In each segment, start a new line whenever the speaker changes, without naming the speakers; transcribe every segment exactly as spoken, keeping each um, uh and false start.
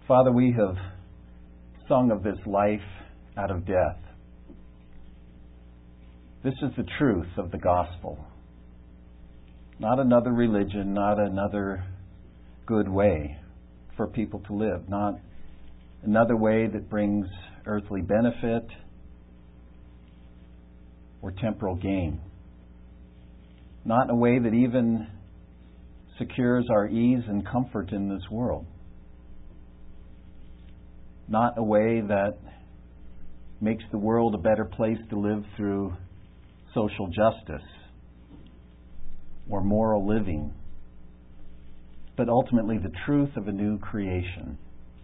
Father, we have sung of this life out of death. This is the truth of the gospel. Not another religion, not another good way for people to live, not another way that brings earthly benefit or temporal gain. Not in a way that even secures our ease and comfort in this world. Not a way that makes the world a better place to live through social justice or moral living, but ultimately the truth of a new creation.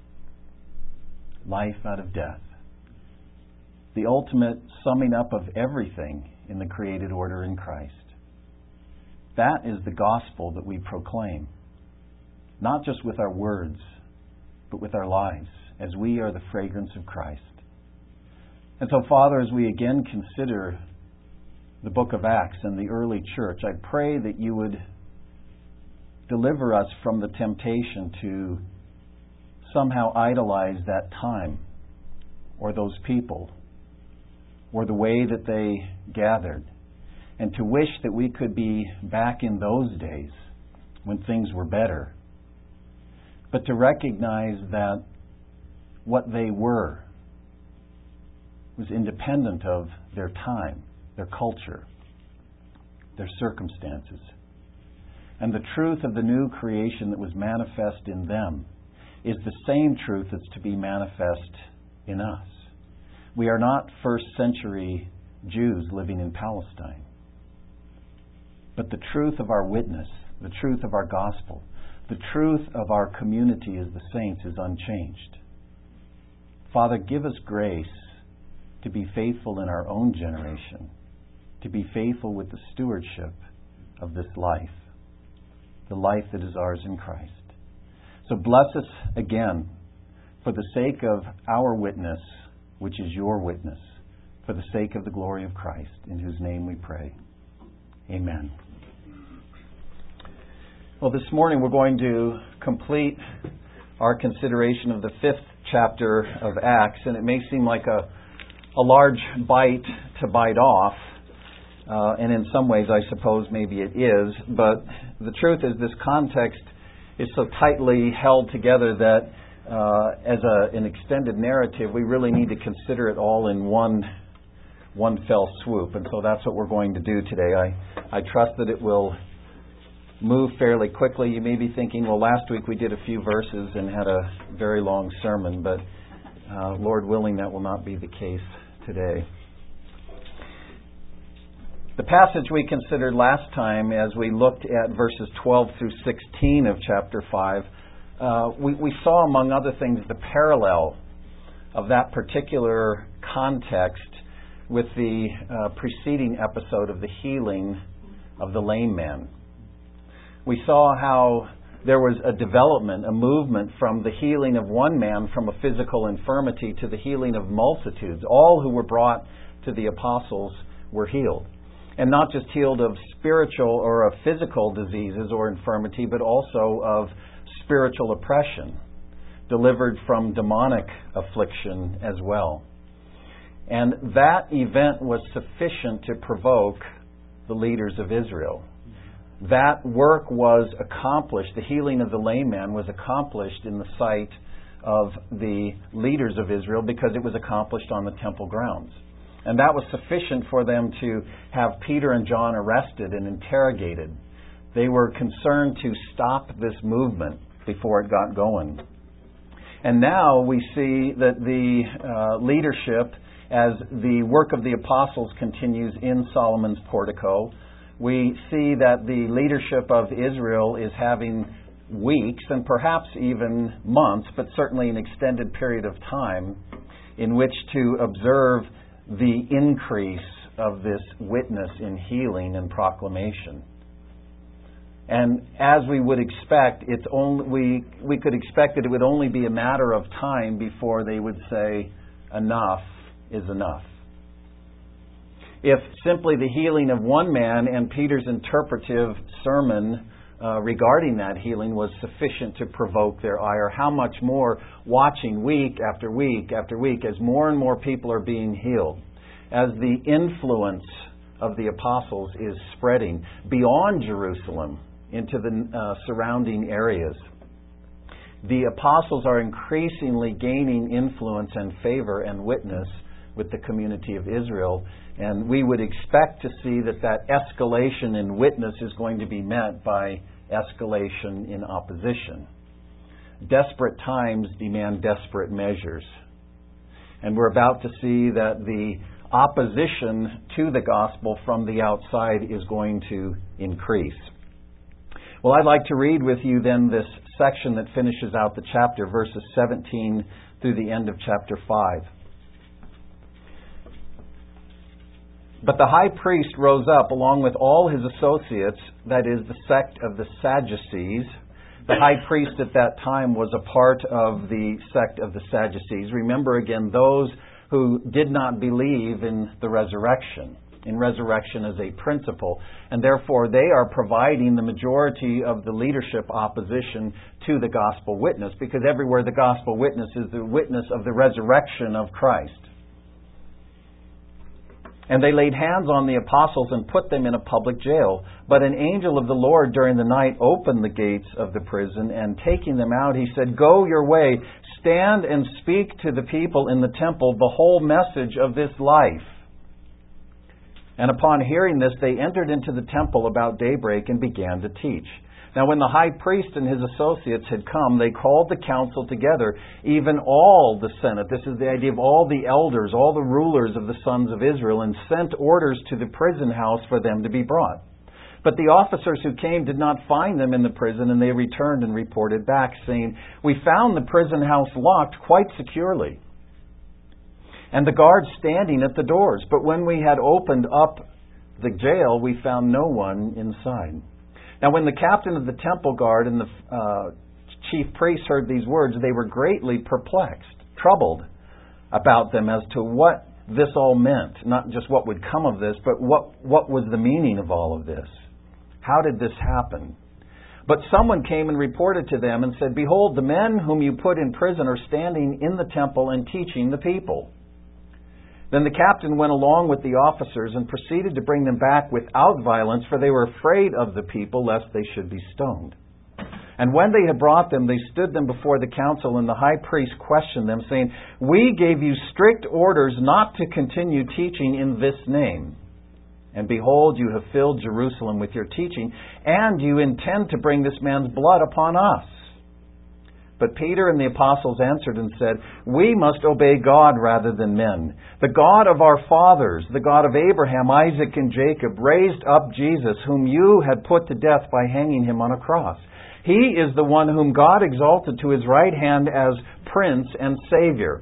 Life out of death. The ultimate summing up of everything in the created order in Christ. That is the gospel that we proclaim, not just with our words, but with our lives, as we are the fragrance of Christ. And so, Father, as we again consider the book of Acts and the early church, I pray that you would deliver us from the temptation to somehow idolize that time or those people or the way that they gathered, and to wish that we could be back in those days when things were better, but to recognize that what they were was independent of their time, their culture, their circumstances. And the truth of the new creation that was manifest in them is the same truth that's to be manifest in us. We are not first century Jews living in Palestine. But the truth of our witness, the truth of our gospel, the truth of our community as the saints is unchanged. Father, give us grace to be faithful in our own generation, to be faithful with the stewardship of this life, the life that is ours in Christ. So bless us again for the sake of our witness, which is your witness, for the sake of the glory of Christ, in whose name we pray. Amen. Well, this morning we're going to complete our consideration of the fifth chapter of Acts, and it may seem like a, a large bite to bite off, uh, and in some ways I suppose maybe it is, but the truth is this context is so tightly held together that uh, as a, an extended narrative, we really need to consider it all in one one fell swoop. And so that's what we're going to do today. I, I trust that it will move fairly quickly. You may be thinking, well, last week we did a few verses and had a very long sermon, but uh, Lord willing, that will not be the case today. The passage we considered last time, as we looked at verses twelve through sixteen of chapter five, uh, we, we saw, among other things, the parallel of that particular context with the uh, preceding episode of the healing of the lame man. We saw how there was a development, a movement from the healing of one man from a physical infirmity to the healing of multitudes. All who were brought to the apostles were healed. And not just healed of spiritual or of physical diseases or infirmity, but also of spiritual oppression, delivered from demonic affliction as well. And that event was sufficient to provoke the leaders of Israel. That work was accomplished, the healing of the lame man was accomplished in the sight of the leaders of Israel because it was accomplished on the temple grounds. And that was sufficient for them to have Peter and John arrested and interrogated. They were concerned to stop this movement before it got going. And now we see that the uh, leadership, as the work of the apostles continues in Solomon's portico, we see that the leadership of Israel is having weeks and perhaps even months, but certainly an extended period of time in which to observe the increase of this witness in healing and proclamation. And as we would expect, it's only we we could expect that it would only be a matter of time before they would say, enough is enough. If simply the healing of one man and Peter's interpretive sermon uh, regarding that healing was sufficient to provoke their ire. How much more watching week after week after week as more and more people are being healed, as the influence of the apostles is spreading beyond Jerusalem into the uh, surrounding areas. The apostles are increasingly gaining influence and favor and witness with the community of Israel, and we would expect to see that that escalation in witness is going to be met by escalation in opposition. Desperate times demand desperate measures, and we're about to see that the opposition to the gospel from the outside is going to increase. Well, I'd like to read with you then this section that finishes out the chapter, verses seventeen through the end of chapter five. But the high priest rose up along with all his associates, that is, the sect of the Sadducees. The high priest at that time was a part of the sect of the Sadducees. Remember again, those who did not believe in the resurrection, in resurrection as a principle. And therefore they are providing the majority of the leadership opposition to the gospel witness, because everywhere the gospel witness is the witness of the resurrection of Christ. And they laid hands on the apostles and put them in a public jail. But an angel of the Lord during the night opened the gates of the prison, and taking them out, he said, "Go your way, stand and speak to the people in the temple the whole message of this life." And upon hearing this, they entered into the temple about daybreak and began to teach. Now when the high priest and his associates had come, they called the council together, even all the Senate. This is the idea of all the elders, all the rulers of the sons of Israel, and sent orders to the prison house for them to be brought. But the officers who came did not find them in the prison, and they returned and reported back, saying, "We found the prison house locked quite securely, and the guards standing at the doors. But when we had opened up the jail, we found no one inside." Now when the captain of the temple guard and the uh, chief priests heard these words, they were greatly perplexed, troubled about them as to what this all meant. Not just what would come of this, but what, what was the meaning of all of this? How did this happen? But someone came and reported to them and said, "Behold, the men whom you put in prison are standing in the temple and teaching the people." Then the captain went along with the officers and proceeded to bring them back without violence, for they were afraid of the people, lest they should be stoned. And when they had brought them, they stood them before the council, and the high priest questioned them, saying, "We gave you strict orders not to continue teaching in this name. And behold, you have filled Jerusalem with your teaching, and you intend to bring this man's blood upon us." But Peter and the apostles answered and said, "We must obey God rather than men. The God of our fathers, the God of Abraham, Isaac, and Jacob, raised up Jesus, whom you had put to death by hanging him on a cross. He is the one whom God exalted to his right hand as Prince and Savior,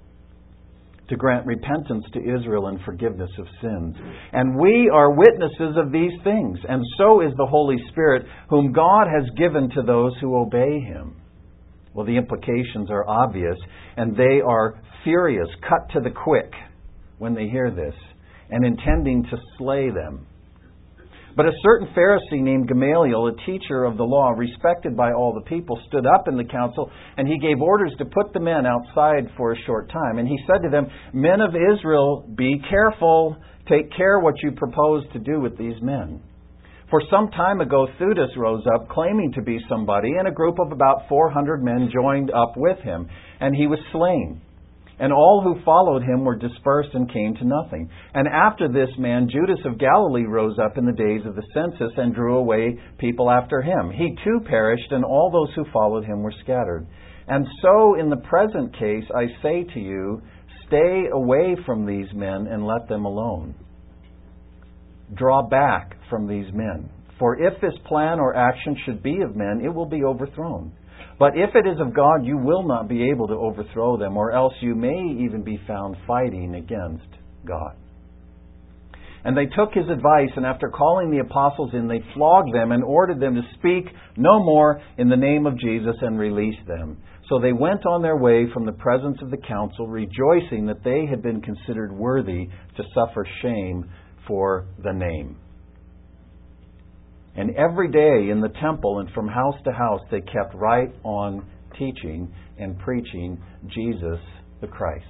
to grant repentance to Israel and forgiveness of sins. And we are witnesses of these things, and so is the Holy Spirit, whom God has given to those who obey him." Well, the implications are obvious, and they are furious, cut to the quick when they hear this, and intending to slay them. But a certain Pharisee named Gamaliel, a teacher of the law, respected by all the people, stood up in the council, and he gave orders to put the men outside for a short time. And he said to them, "Men of Israel, be careful. Take care what you propose to do with these men. For some time ago, Theudas rose up, claiming to be somebody, and a group of about four hundred men joined up with him, and he was slain. And all who followed him were dispersed and came to nothing. And after this man, Judas of Galilee rose up in the days of the census and drew away people after him. He too perished, and all those who followed him were scattered. And so in the present case, I say to you, stay away from these men and let them alone. Draw back from these men. For if this plan or action should be of men, it will be overthrown. But if it is of God, you will not be able to overthrow them, or else you may even be found fighting against God." And they took his advice, and after calling the apostles in, they flogged them and ordered them to speak no more in the name of Jesus, and released them. So they went on their way from the presence of the council, rejoicing that they had been considered worthy to suffer shame for the name. And every day in the temple and from house to house, they kept right on teaching and preaching Jesus the Christ.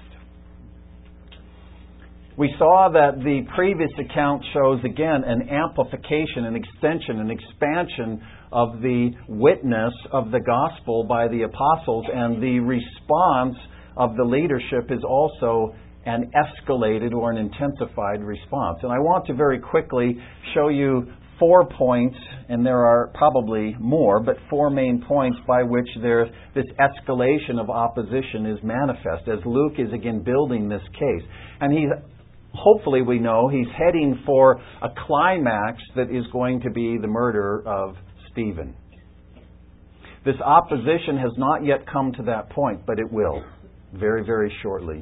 We saw that the previous account shows, again, an amplification, an extension, an expansion of the witness of the gospel by the apostles, and the response of the leadership is also an escalated or an intensified response. And I want to very quickly show you four points, and there are probably more, but four main points by which there this escalation of opposition is manifest, as Luke is again building this case. And he's, hopefully we know, he's heading for a climax that is going to be the murder of Stephen. This opposition has not yet come to that point, but it will, very, very shortly.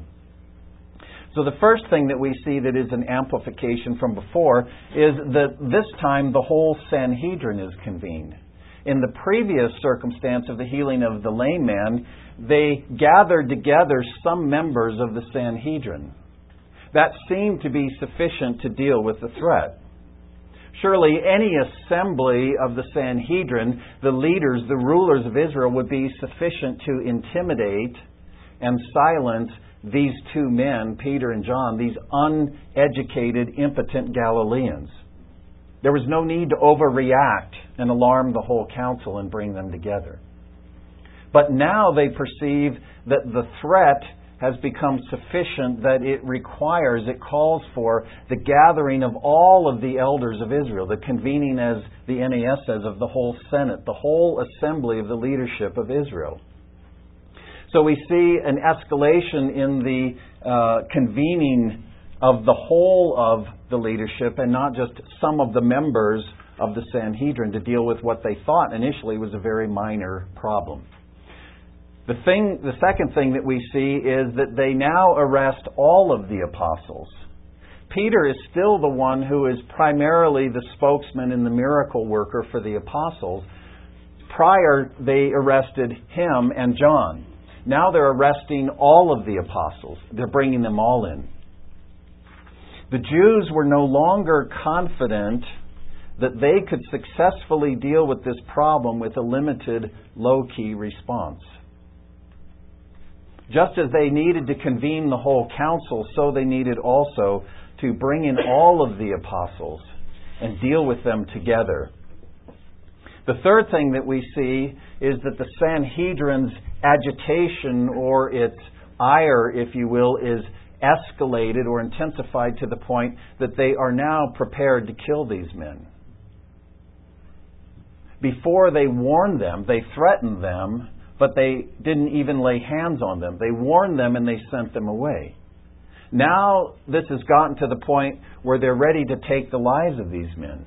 So the first thing that we see that is an amplification from before is that this time the whole Sanhedrin is convened. In the previous circumstance of the healing of the lame man, they gathered together some members of the Sanhedrin. That seemed to be sufficient to deal with the threat. Surely any assembly of the Sanhedrin, the leaders, the rulers of Israel, would be sufficient to intimidate and silence these two men, Peter and John, these uneducated, impotent Galileans. There was no need to overreact and alarm the whole council and bring them together. But now they perceive that the threat has become sufficient, that it requires, it calls for the gathering of all of the elders of Israel, the convening, as the N A S says, of the whole Senate, the whole assembly of the leadership of Israel. So we see an escalation in the uh, convening of the whole of the leadership and not just some of the members of the Sanhedrin to deal with what they thought initially was a very minor problem. The thing, the second thing that we see is that they now arrest all of the apostles. Peter is still the one who is primarily the spokesman and the miracle worker for the apostles. Prior, they arrested him and John. Now they're arresting all of the apostles. They're bringing them all in. The Jews were no longer confident that they could successfully deal with this problem with a limited, low-key response. Just as they needed to convene the whole council, so they needed also to bring in all of the apostles and deal with them together. The third thing that we see is that the Sanhedrin's agitation, or its ire, if you will, is escalated or intensified to the point that they are now prepared to kill these men. Before they warned them, they threatened them, but they didn't even lay hands on them. They warned them and they sent them away. Now this has gotten to the point where they're ready to take the lives of these men.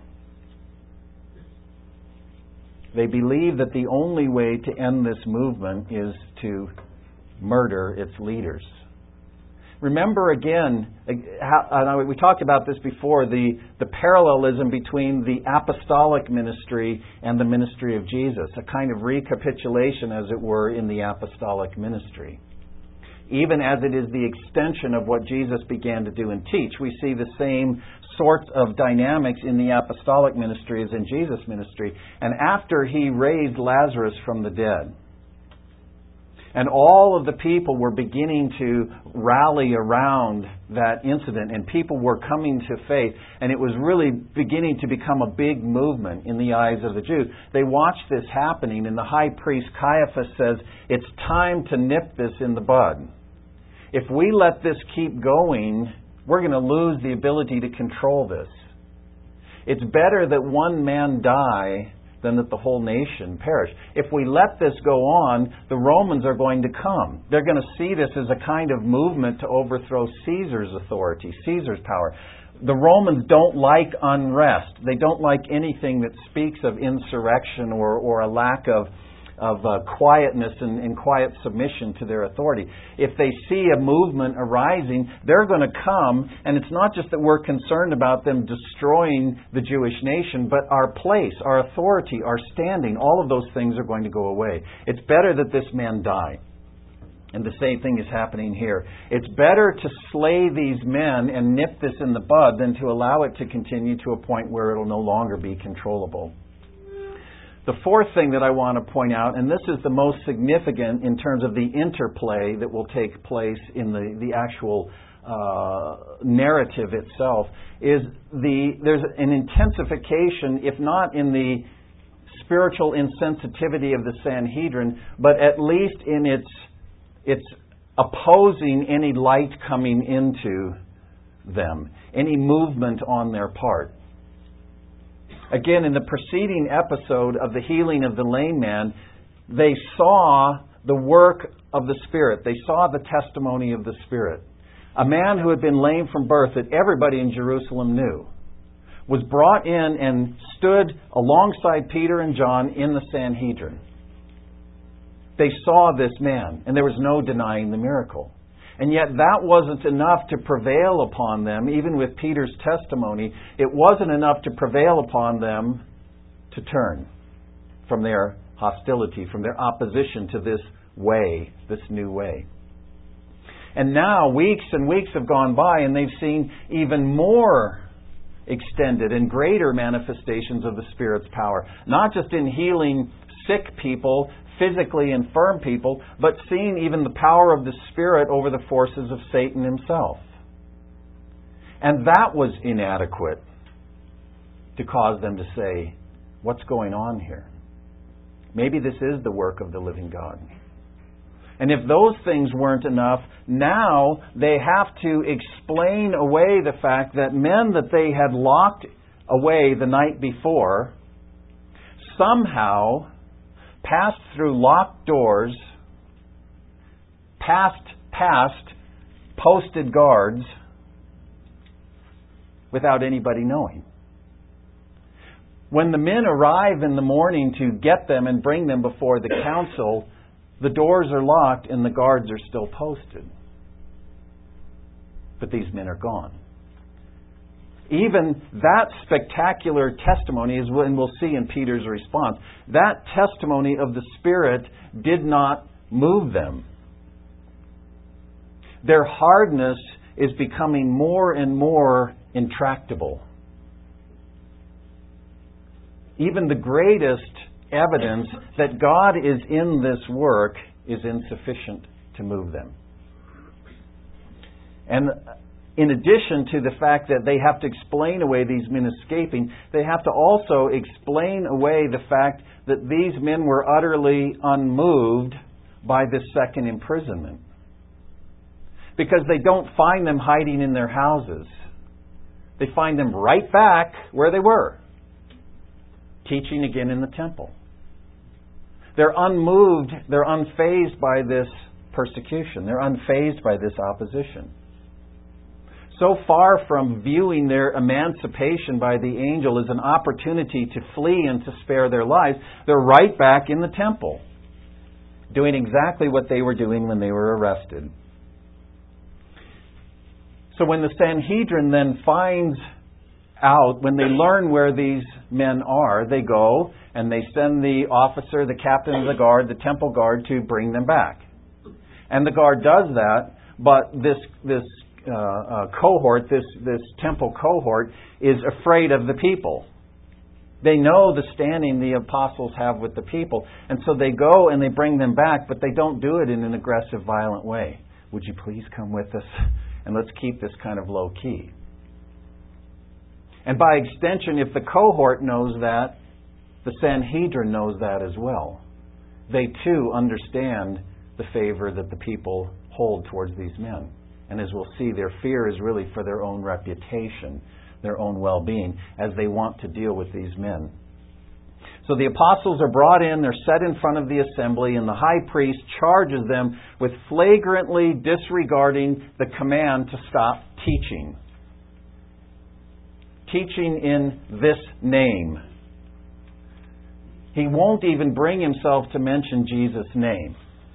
They believe that the only way to end this movement is to murder its leaders. Remember again, how, we talked about this before, the, the parallelism between the apostolic ministry and the ministry of Jesus, a kind of recapitulation, as it were, in the apostolic ministry. Even as it is the extension of what Jesus began to do and teach, we see the same sorts of dynamics in the apostolic ministry as in Jesus' ministry. And after he raised Lazarus from the dead, and all of the people were beginning to rally around that incident, and people were coming to faith, and it was really beginning to become a big movement in the eyes of the Jews. They watched this happening, and the high priest Caiaphas says, it's time to nip this in the bud. If we let this keep going, we're going to lose the ability to control this. It's better that one man die than that the whole nation perish. If we let this go on, the Romans are going to come. They're going to see this as a kind of movement to overthrow Caesar's authority, Caesar's power. The Romans don't like unrest. They don't like anything that speaks of insurrection or, or a lack of of uh, quietness and, and quiet submission to their authority. If they see a movement arising, they're going to come, and it's not just that we're concerned about them destroying the Jewish nation, but our place, our authority, our standing, all of those things are going to go away. It's better that this man die. And the same thing is happening here. It's better to slay these men and nip this in the bud than to allow it to continue to a point where it'll no longer be controllable. The fourth thing that I want to point out, and this is the most significant in terms of the interplay that will take place in the, the actual uh, narrative itself, is the there's an intensification, if not in the spiritual insensitivity of the Sanhedrin, but at least in its its opposing any light coming into them, any movement on their part. Again, in the preceding episode of the healing of the lame man, they saw the work of the Spirit. They saw the testimony of the Spirit. A man who had been lame from birth that everybody in Jerusalem knew was brought in and stood alongside Peter and John in the Sanhedrin. They saw this man, and there was no denying the miracle. And yet that wasn't enough to prevail upon them, even with Peter's testimony. It wasn't enough to prevail upon them to turn from their hostility, from their opposition to this way, this new way. And now weeks and weeks have gone by, and they've seen even more extended and greater manifestations of the Spirit's power. Not just in healing sick people, physically infirm people, but seeing even the power of the Spirit over the forces of Satan himself. And that was inadequate to cause them to say, what's going on here? Maybe this is the work of the living God. And if those things weren't enough, now they have to explain away the fact that men that they had locked away the night before somehow passed through locked doors, passed past posted guards without anybody knowing. When the men arrive in the morning to get them and bring them before the council, the doors are locked and the guards are still posted. But these men are gone. Even that spectacular testimony is when we'll see in Peter's response. That testimony of the Spirit did not move them. Their hardness is becoming more and more intractable. Even the greatest evidence that God is in this work is insufficient to move them. And in addition to the fact that they have to explain away these men escaping, they have to also explain away the fact that these men were utterly unmoved by this second imprisonment. Because they don't find them hiding in their houses. They find them right back where they were, teaching again in the temple. They're unmoved, they're unfazed by this persecution. They're unfazed by this opposition. So far from viewing their emancipation by the angel as an opportunity to flee and to spare their lives, they're right back in the temple, doing exactly what they were doing when they were arrested. So when the Sanhedrin then finds out, when they learn where these men are, they go and they send the officer, the captain of the guard, the temple guard, to bring them back. And the guard does that, but this this uh, uh, cohort, this this temple cohort, is afraid of the people. They know the standing the apostles have with the people, and so they go and they bring them back, but they don't do it in an aggressive, violent way. Would you please come with us? And let's keep this kind of low key. And by extension, if the cohort knows that, the Sanhedrin knows that as well. They too understand the favor that the people hold towards these men. And as we'll see, their fear is really for their own reputation, their own well-being, as they want to deal with these men. So the apostles are brought in, they're set in front of the assembly, and the high priest charges them with flagrantly disregarding the command to stop teaching. Teaching in this name. He won't even bring himself to mention Jesus' name.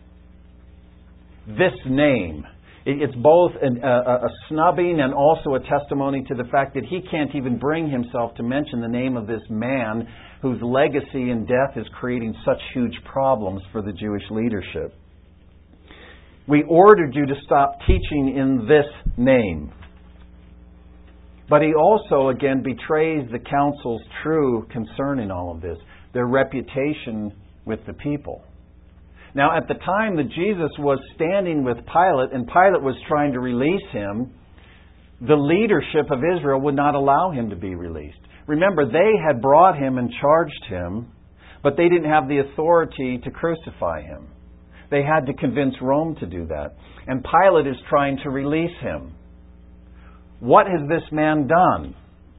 This name. It's both a, a, a snubbing and also a testimony to the fact that he can't even bring himself to mention the name of this man whose legacy and death is creating such huge problems for the Jewish leadership. We ordered you to stop teaching in this name. But he also, again, betrays the council's true concern in all of this. their reputation with the people. Now, at the time that Jesus was standing with Pilate and Pilate was trying to release him, the leadership of Israel would not allow him to be released. Remember, they had brought him and charged him, but they didn't have the authority to crucify him. They had to convince Rome to do that. And Pilate is trying to release him. What has this man done?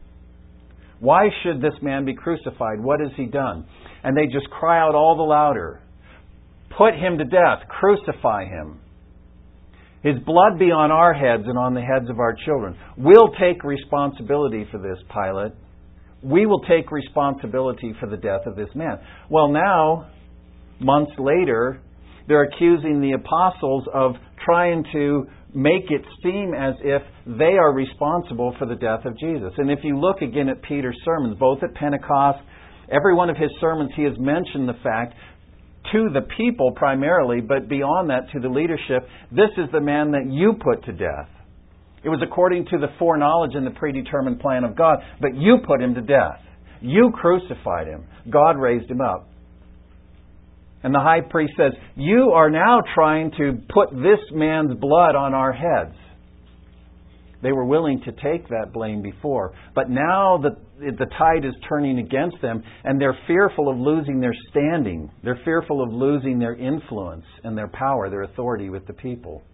Why should this man be crucified? What has he done? And they just cry out all the louder, "Put him to death, crucify him. His blood be on our heads and on the heads of our children. We'll take responsibility for this, Pilate. We will take responsibility for the death of this man." Well, now, months later, they're accusing the apostles of trying to make it seem as if they are responsible for the death of Jesus. And if you look again at Peter's sermons, both at Pentecost, every one of his sermons, he has mentioned the fact to the people primarily, but beyond that to the leadership, this is the man that you put to death. It was according to the foreknowledge and the predetermined plan of God, but you put him to death. You crucified him. God raised him up. And the high priest says, "You are now trying to put this man's blood on our heads." They were willing to take that blame before, but now the, the tide is turning against them, and they're fearful of losing their standing. They're fearful of losing their influence and their power, their authority with the people.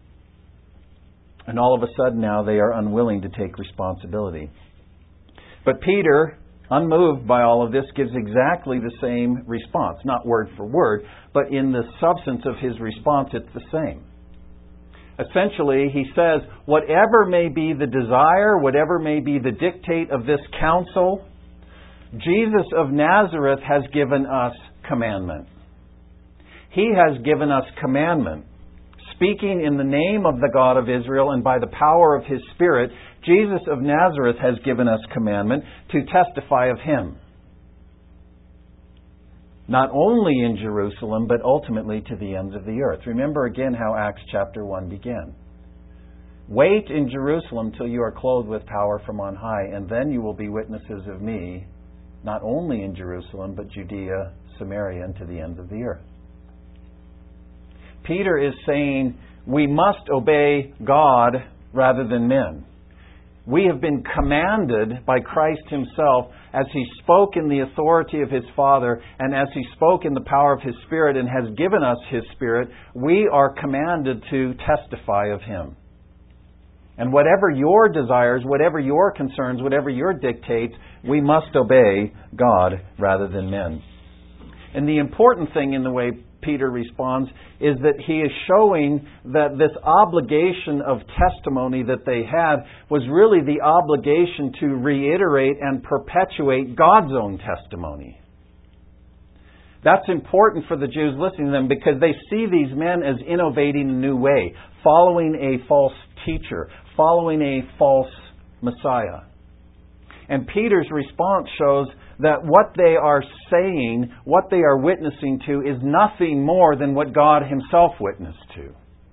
And all of a sudden now they are unwilling to take responsibility. But Peter, unmoved by all of this, gives exactly the same response. Not word for word, but in the substance of his response, it's the same. Essentially, he says, whatever may be the desire, whatever may be the dictate of this council, Jesus of Nazareth has given us commandment. He has given us commandment. Speaking in the name of the God of Israel and by the power of His Spirit, Jesus of Nazareth has given us commandment to testify of Him. Not only in Jerusalem, but ultimately to the ends of the earth. Remember again how Acts chapter one began. Wait in Jerusalem till you are clothed with power from on high, and then you will be witnesses of me, not only in Jerusalem, but Judea, Samaria, and to the ends of the earth. Peter is saying we must obey God rather than men. We have been commanded by Christ Himself as He spoke in the authority of His Father and as He spoke in the power of His Spirit and has given us His Spirit, we are commanded to testify of Him. And whatever your desires, whatever your concerns, whatever your dictates, we must obey God rather than men. And the important thing in the way Peter responds is that he is showing that this obligation of testimony that they had was really the obligation to reiterate and perpetuate God's own testimony. That's important for the Jews listening to them because they see these men as innovating a new way, following a false teacher, following a false Messiah. And Peter's response shows that what they are saying, what they are witnessing to, is nothing more than what God Himself witnessed to.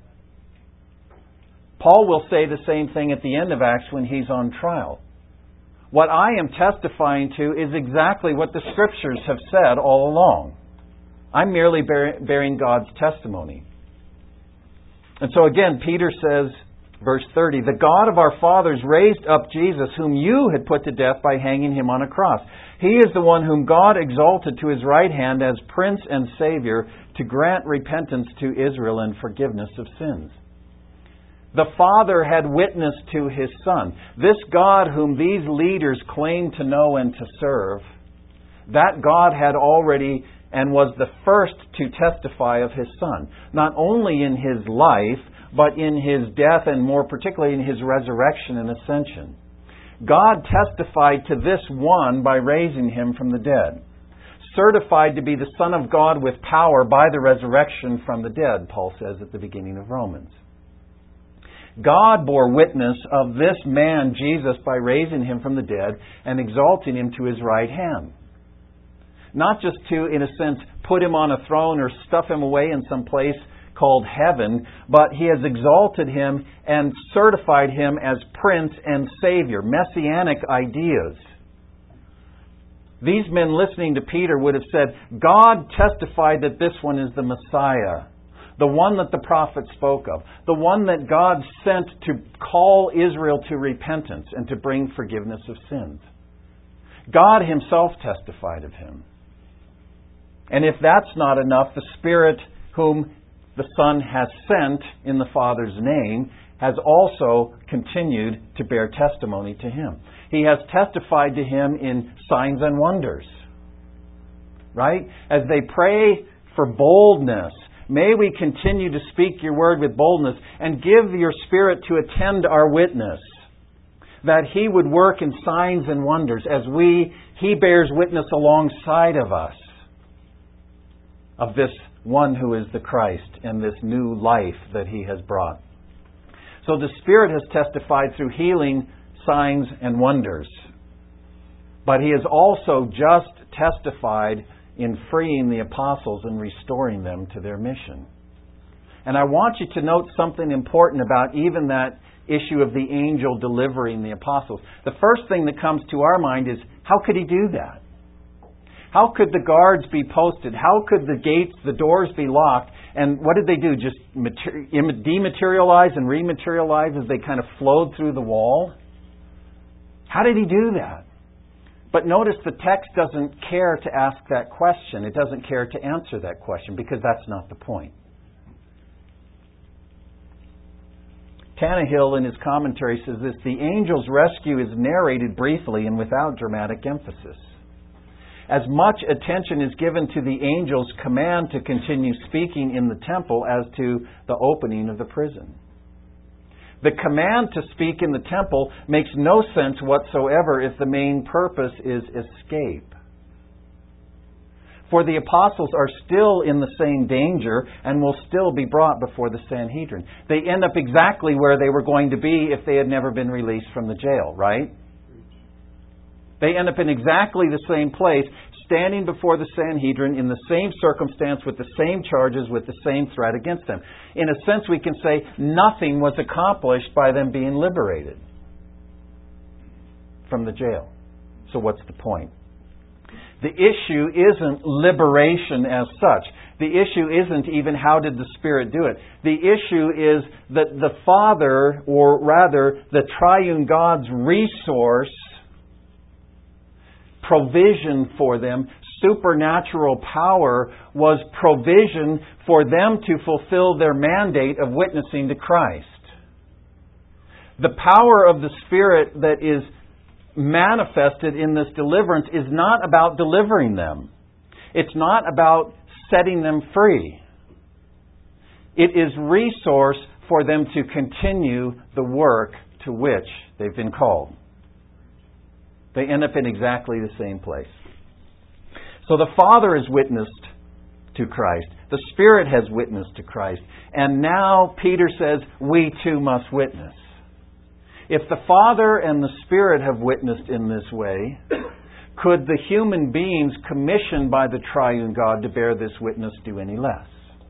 Paul will say the same thing at the end of Acts when he's on trial. What I am testifying to is exactly what the Scriptures have said all along. I'm merely bear, bearing God's testimony. And so again, Peter says, verse thirty, the God of our fathers raised up Jesus, whom you had put to death by hanging Him on a cross. He is the one whom God exalted to His right hand as Prince and Savior to grant repentance to Israel and forgiveness of sins. The Father had witnessed to His Son. This God whom these leaders claim to know and to serve, that God had already and was the first to testify of His Son. Not only in His life, but in His death and more particularly in His resurrection and ascension. God testified to this one by raising Him from the dead. Certified to be the Son of God with power by the resurrection from the dead, Paul says at the beginning of Romans. God bore witness of this man, Jesus, by raising Him from the dead and exalting Him to His right hand. Not just to, in a sense, put Him on a throne or stuff Him away in some place called heaven, but He has exalted Him and certified Him as Prince and Savior, messianic ideas. These men listening to Peter would have said, God testified that this one is the Messiah, the one that the prophet spoke of, the one that God sent to call Israel to repentance and to bring forgiveness of sins. God Himself testified of Him. And if that's not enough, the Spirit whom the Son has sent in the Father's name has also continued to bear testimony to Him. He has testified to Him in signs and wonders. Right? As they pray for boldness, may we continue to speak Your word with boldness and give Your Spirit to attend our witness, that He would work in signs and wonders as we, He bears witness alongside of us of this one who is the Christ and this new life that He has brought. So the Spirit has testified through healing, signs, and wonders. But He has also just testified in freeing the apostles and restoring them to their mission. And I want you to note something important about even that issue of the angel delivering the apostles. The first thing that comes to our mind is, how could He do that? How could the guards be posted? How could the gates, the doors be locked? And what did they do? Just mater- dematerialize and rematerialize as they kind of flowed through the wall? How did He do that? But notice the text doesn't care to ask that question. It doesn't care to answer that question because that's not the point. Tannehill in his commentary says this: the angel's rescue is narrated briefly and without dramatic emphasis. As much attention is given to the angel's command to continue speaking in the temple as to the opening of the prison. The command to speak in the temple makes no sense whatsoever if the main purpose is escape. For the apostles are still in the same danger and will still be brought before the Sanhedrin. They end up exactly where they were going to be if they had never been released from the jail, right? They end up in exactly the same place, standing before the Sanhedrin in the same circumstance with the same charges, with the same threat against them. In a sense, we can say nothing was accomplished by them being liberated from the jail. So what's the point? The issue isn't liberation as such. The issue isn't even how did the Spirit do it. The issue is that the Father, or rather the triune God's resource, provision for them, supernatural power, was provision for them to fulfill their mandate of witnessing to Christ. The power of the Spirit that is manifested in this deliverance is not about delivering them. It's not about setting them free. It is resource for them to continue the work to which they've been called. They end up in exactly the same place. So the Father has witnessed to Christ. The Spirit has witnessed to Christ. And now Peter says, we too must witness. If the Father and the Spirit have witnessed in this way, could the human beings commissioned by the triune God to bear this witness do any less?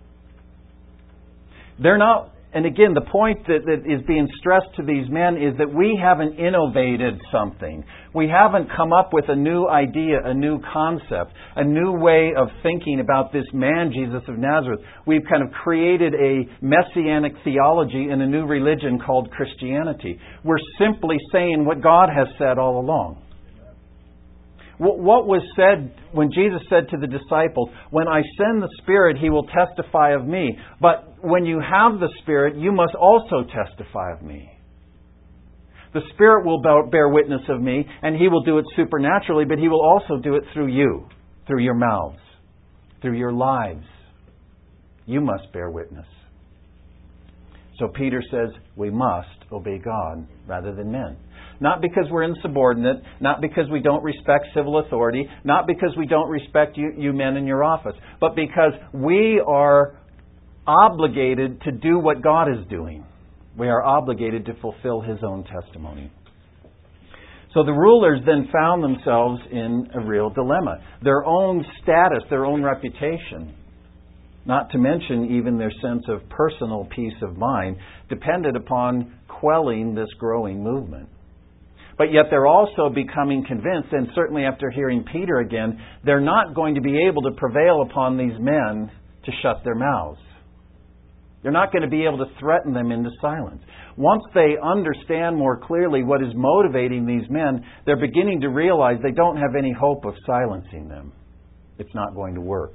They're not. And again, the point that, that is being stressed to these men is that we haven't innovated something. We haven't come up with a new idea, a new concept, a new way of thinking about this man, Jesus of Nazareth. We've kind of created a messianic theology in a new religion called Christianity. We're simply saying what God has said all along. What was said when Jesus said to the disciples, when I send the Spirit, He will testify of me. But when you have the Spirit, you must also testify of me. The Spirit will bear witness of me, and He will do it supernaturally, but He will also do it through you, through your mouths, through your lives. You must bear witness. So Peter says we must obey God rather than men. Not because we're insubordinate, not because we don't respect civil authority, not because we don't respect you, you men in your office, but because we are obligated to do what God is doing. We are obligated to fulfill His own testimony. So the rulers then found themselves in a real dilemma. Their own status, their own reputation, not to mention even their sense of personal peace of mind, depended upon quelling this growing movement. But yet they're also becoming convinced, and certainly after hearing Peter again, they're not going to be able to prevail upon these men to shut their mouths. They're not going to be able to threaten them into silence. Once they understand more clearly what is motivating these men, they're beginning to realize they don't have any hope of silencing them. It's not going to work.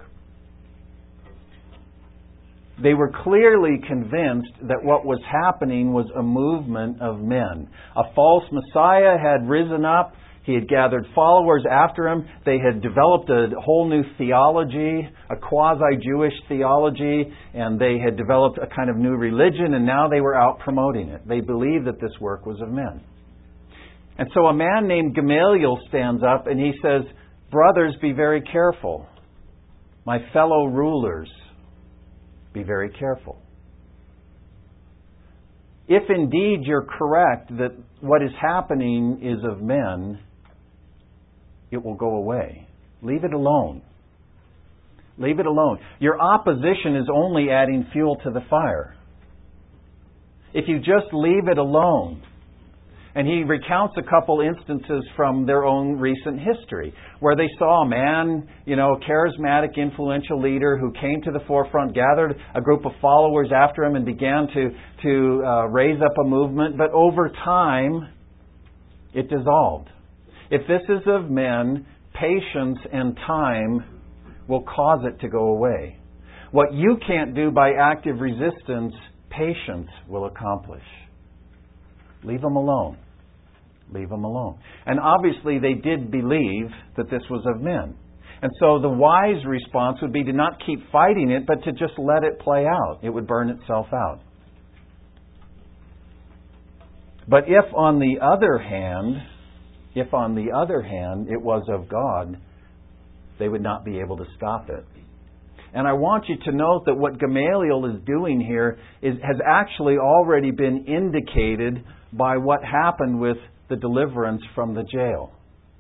They were clearly convinced that what was happening was a movement of men. A false Messiah had risen up. He had gathered followers after him. They had developed a whole new theology, a quasi-Jewish theology, and they had developed a kind of new religion, and now they were out promoting it. They believed that this work was of men. And so a man named Gamaliel stands up and he says, "Brothers, be very careful. My fellow rulers, be very careful. If indeed you're correct that what is happening is of men, it will go away. Leave it alone. Leave it alone. Your opposition is only adding fuel to the fire. If you just leave it alone." And he recounts a couple instances from their own recent history where they saw a man, you know, a charismatic, influential leader who came to the forefront, gathered a group of followers after him and began to, to uh, raise up a movement. But over time, it dissolved. If this is of men, patience and time will cause it to go away. What you can't do by active resistance, patience will accomplish. Leave them alone. Leave them alone. And obviously they did believe that this was of men. And so the wise response would be to not keep fighting it, but to just let it play out. It would burn itself out. But if on the other hand, if on the other hand it was of God, they would not be able to stop it. And I want you to note that what Gamaliel is doing here is, has actually already been indicated by what happened with the deliverance from the jail.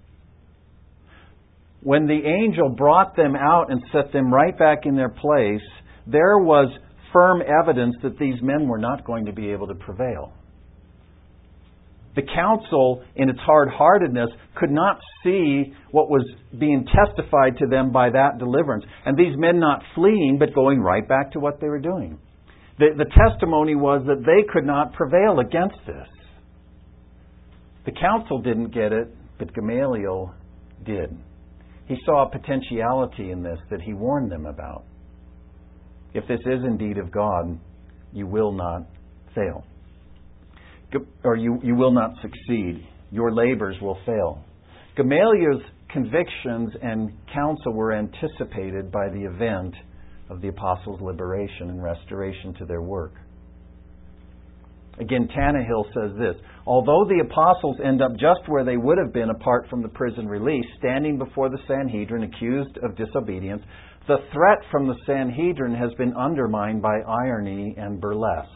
When the angel brought them out and set them right back in their place, there was firm evidence that these men were not going to be able to prevail. The council, in its hard-heartedness, could not see what was being testified to them by that deliverance. And these men not fleeing, but going right back to what they were doing. The, the testimony was that they could not prevail against this. The council didn't get it, but Gamaliel did. He saw a potentiality in this that he warned them about. If this is indeed of God, you will not fail. Or you, you will not succeed. Your labors will fail. Gamaliel's convictions and counsel were anticipated by the event of the apostles' liberation and restoration to their work. Again, Tannehill says this: although the apostles end up just where they would have been apart from the prison release, standing before the Sanhedrin accused of disobedience, the threat from the Sanhedrin has been undermined by irony and burlesque.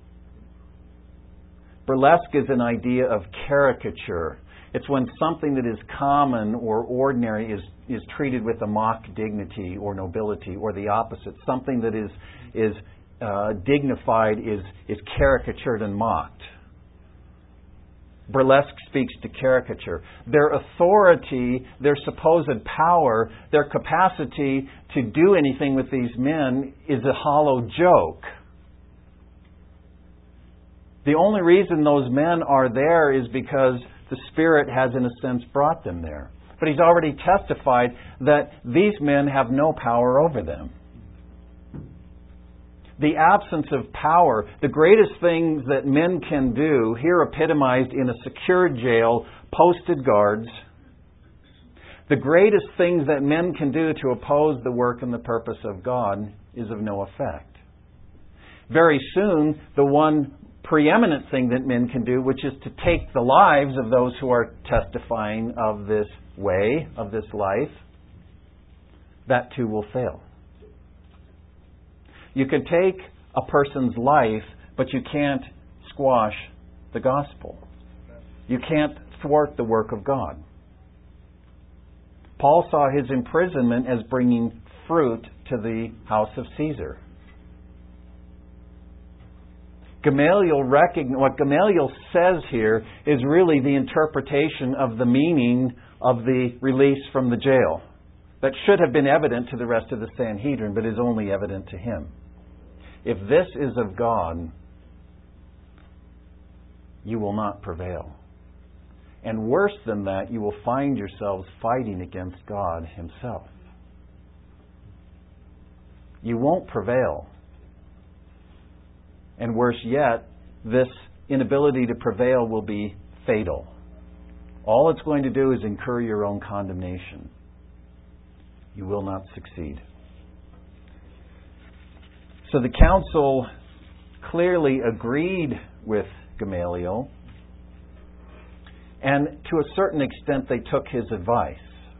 Burlesque is an idea of caricature. It's when something that is common or ordinary is, is treated with a mock dignity or nobility, or the opposite. Something that is is uh, dignified is, is caricatured and mocked. Burlesque speaks to caricature. Their authority, their supposed power, their capacity to do anything with these men is a hollow joke. The only reason those men are there is because the Spirit has, in a sense, brought them there. But He's already testified that these men have no power over them. The absence of power, the greatest things that men can do, here epitomized in a secure jail, posted guards, the greatest things that men can do to oppose the work and the purpose of God is of no effect. Very soon, the one preeminent thing that men can do, which is to take the lives of those who are testifying of this way, of this life, that too will fail. You can take a person's life, but you can't squash the gospel. You can't thwart the work of God. Paul saw his imprisonment as bringing fruit to the house of Caesar. Gamaliel recogn- what Gamaliel says here is really the interpretation of the meaning of the release from the jail. That should have been evident to the rest of the Sanhedrin, but is only evident to him. If this is of God, you will not prevail. And worse than that, you will find yourselves fighting against God Himself. You won't prevail. And worse yet, this inability to prevail will be fatal. All it's going to do is incur your own condemnation. You will not succeed. So the council clearly agreed with Gamaliel, and to a certain extent they took his advice.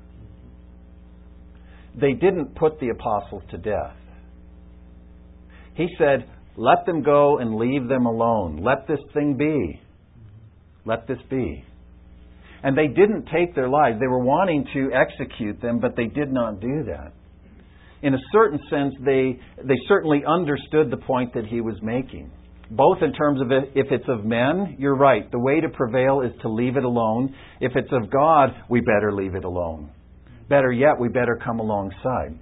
They didn't put the apostles to death. He said, let them go and leave them alone. Let this thing be. Let this be. And they didn't take their lives. They were wanting to execute them, but they did not do that. In a certain sense, they they certainly understood the point that he was making. Both in terms of it, if it's of men, you're right. The way to prevail is to leave it alone. If it's of God, we better leave it alone. Better yet, we better come alongside.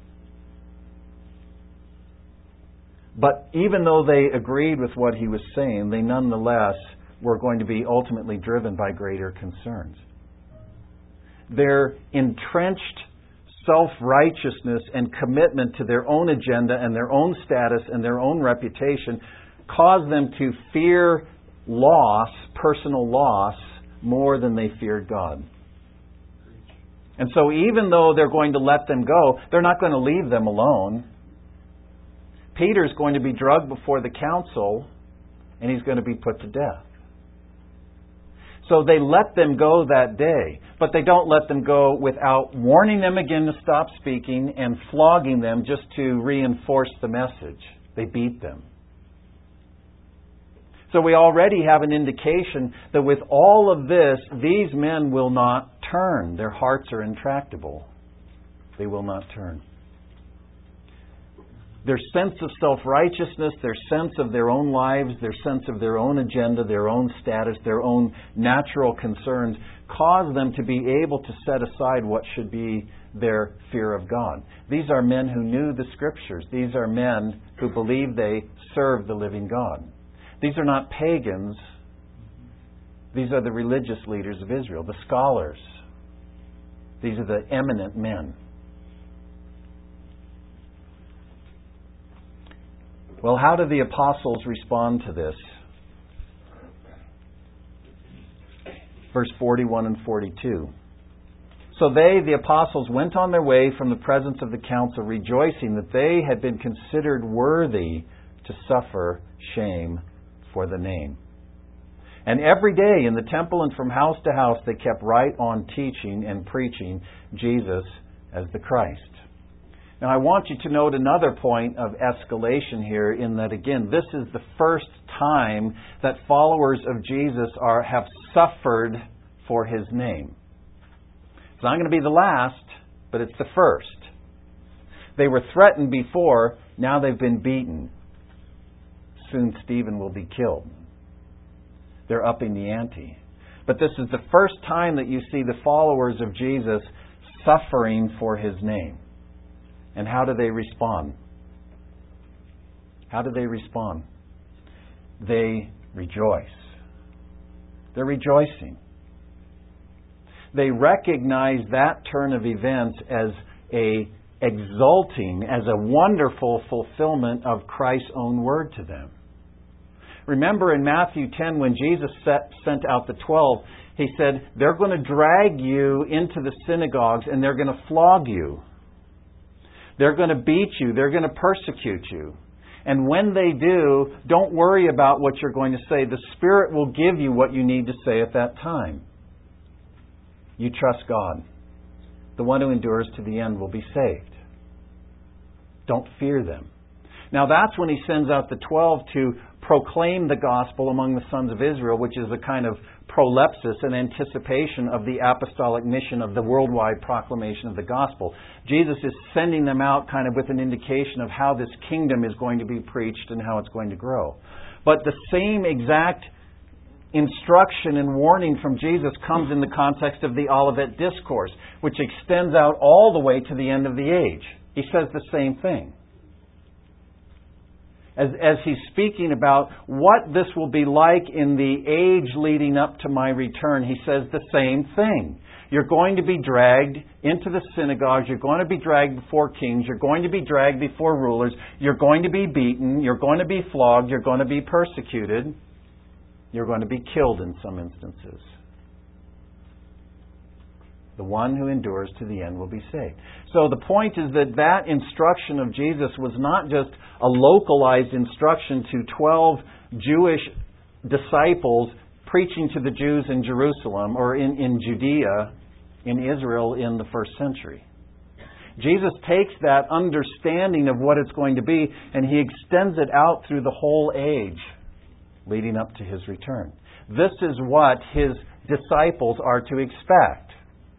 But even though they agreed with what he was saying, they nonetheless were going to be ultimately driven by greater concerns. Their entrenched self-righteousness and commitment to their own agenda and their own status and their own reputation caused them to fear loss, personal loss, more than they feared God. And so even though they're going to let them go, they're not going to leave them alone. Peter's going to be drugged before the council, and he's going to be put to death. So they let them go that day, but they don't let them go without warning them again to stop speaking and flogging them just to reinforce the message. They beat them. So we already have an indication that with all of this, these men will not turn. Their hearts are intractable. They will not turn. Their sense of self-righteousness, their sense of their own lives, their sense of their own agenda, their own status, their own natural concerns, cause them to be able to set aside what should be their fear of God. These are men who knew the Scriptures. These are men who believe they serve the living God. These are not pagans. These are the religious leaders of Israel, the scholars. These are the eminent men. Well, how do the apostles respond to this? Verse forty-one and forty-two. So they, the apostles, went on their way from the presence of the council, rejoicing that they had been considered worthy to suffer shame for the name. And every day in the temple and from house to house they kept right on teaching and preaching Jesus as the Christ. Now I want you to note another point of escalation here, in that again, this is the first time that followers of Jesus are have suffered for His name. It's not going to be the last, but it's the first. They were threatened before, now they've been beaten. Soon Stephen will be killed. They're upping the ante. But this is the first time that you see the followers of Jesus suffering for His name. And how do they respond? How do they respond? They rejoice. They're rejoicing. They recognize that turn of events as a exulting, as a wonderful fulfillment of Christ's own word to them. Remember in Matthew ten, when Jesus set, sent out the twelve, He said, they're going to drag you into the synagogues and they're going to flog you. They're going to beat you. They're going to persecute you. And when they do, don't worry about what you're going to say. The Spirit will give you what you need to say at that time. You trust God. The one who endures to the end will be saved. Don't fear them. Now that's when He sends out the twelve to proclaim the gospel among the sons of Israel, which is a kind of prolepsis, an anticipation of the apostolic mission of the worldwide proclamation of the gospel. Jesus is sending them out kind of with an indication of how this kingdom is going to be preached and how it's going to grow. But the same exact instruction and warning from Jesus comes in the context of the Olivet Discourse, which extends out all the way to the end of the age. He says the same thing. As, as he's speaking about what this will be like in the age leading up to my return, he says the same thing. You're going to be dragged into the synagogues. You're going to be dragged before kings. You're going to be dragged before rulers. You're going to be beaten. You're going to be flogged. You're going to be persecuted. You're going to be killed in some instances. The one who endures to the end will be saved. So the point is that that instruction of Jesus was not just a localized instruction to twelve Jewish disciples preaching to the Jews in Jerusalem or in, in Judea, in Israel in the first century. Jesus takes that understanding of what it's going to be and He extends it out through the whole age leading up to His return. This is what His disciples are to expect.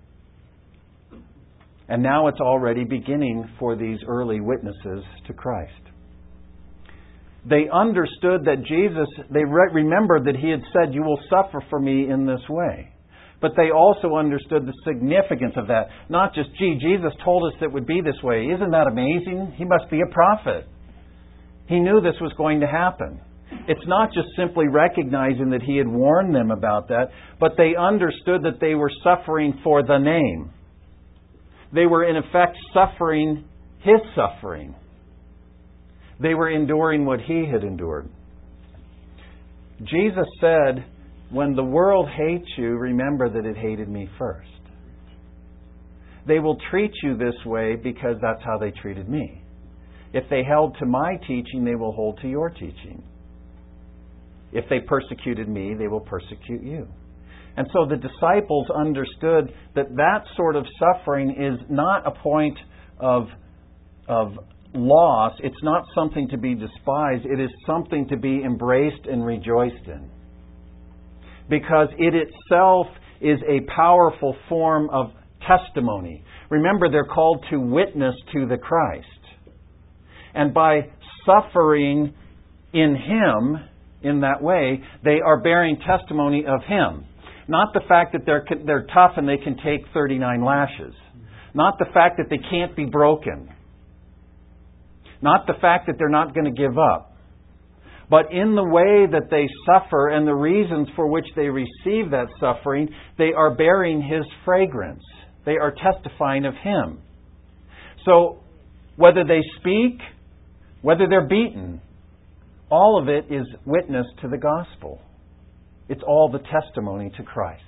And now it's already beginning for these early witnesses to Christ. They understood that Jesus, they re- remembered that He had said, "You will suffer for me in this way." But they also understood the significance of that. Not just, gee, Jesus told us it would be this way. Isn't that amazing? He must be a prophet. He knew this was going to happen. It's not just simply recognizing that He had warned them about that, but they understood that they were suffering for the name. They were in effect suffering His suffering. They were enduring what He had endured. Jesus said, "When the world hates you, remember that it hated me first." They will treat you this way because that's how they treated me. If they held to my teaching, they will hold to your teaching. If they persecuted me, they will persecute you. And so the disciples understood that that sort of suffering is not a point of, of loss. It's not something to be despised. It is something to be embraced and rejoiced in. Because it itself is a powerful form of testimony. Remember, they're called to witness to the Christ. And by suffering in Him, in that way, they are bearing testimony of Him. Not the fact that they're they're tough and they can take thirty-nine lashes. Not the fact that they can't be broken. Not the fact that they're not going to give up. But in the way that they suffer and the reasons for which they receive that suffering, they are bearing His fragrance. They are testifying of Him. So, whether they speak, whether they're beaten, all of it is witness to the gospel. It's all the testimony to Christ.